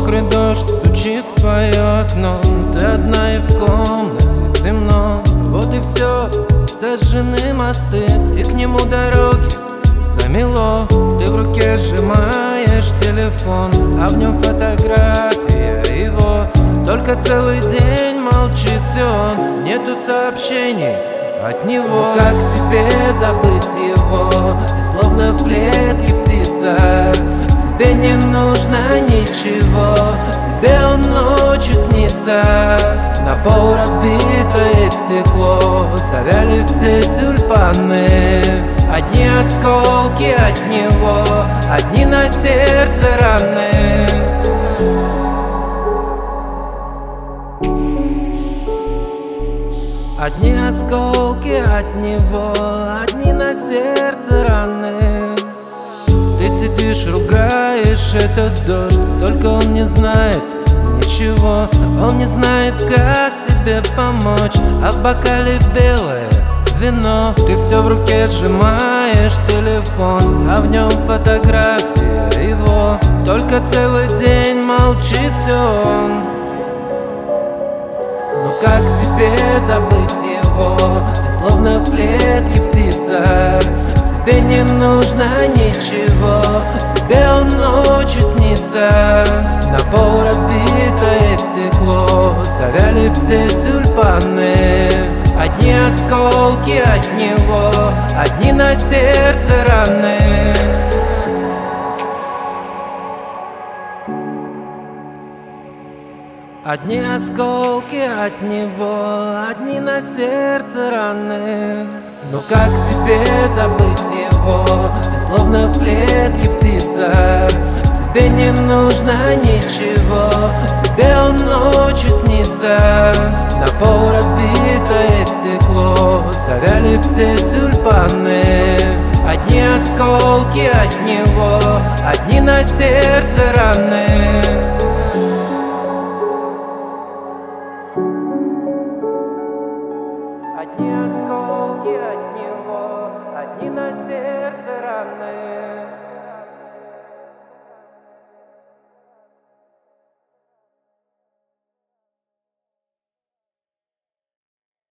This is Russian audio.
Мокрый дождь стучит в твое окно, ты одна и в комнате темно. Вот и все, сожжены мосты, и к нему дороги замело. Ты в руке сжимаешь телефон, а в нем фотография его. Только целый день молчит он, нету сообщений от него. Как тебе забыть его? Ты словно в клетке птица. Тебе не нужно ничего, тебе он ночью снится. На пол разбитое стекло, завяли все тюльпаны. Одни осколки от него, одни на сердце раны. Одни осколки от него, одни на сердце раны. Ты сидишь, ругаешь этот дождь, только он не знает ничего. Он не знает, как тебе помочь, а в бокале белое вино. Ты все в руке сжимаешь телефон, а в нем фотография его. Только целый день молчит он. Ну как тебе забыть его? Ты словно в клетке птица. Тебе не нужно ничего, тебе он ночью снится. На пол разбитое стекло, завяли все тюльпаны. Одни осколки от него, одни на сердце раны. Одни осколки от него, одни на сердце раны. Ну как тебе забыть его? Ты словно в клетке птица. Тебе не нужно ничего, тебе он ночью снится. На пол разбитое стекло, завяли все тюльпаны. Одни осколки от него, одни на сердце раны. Одни осколки от него, одни на сердце раны.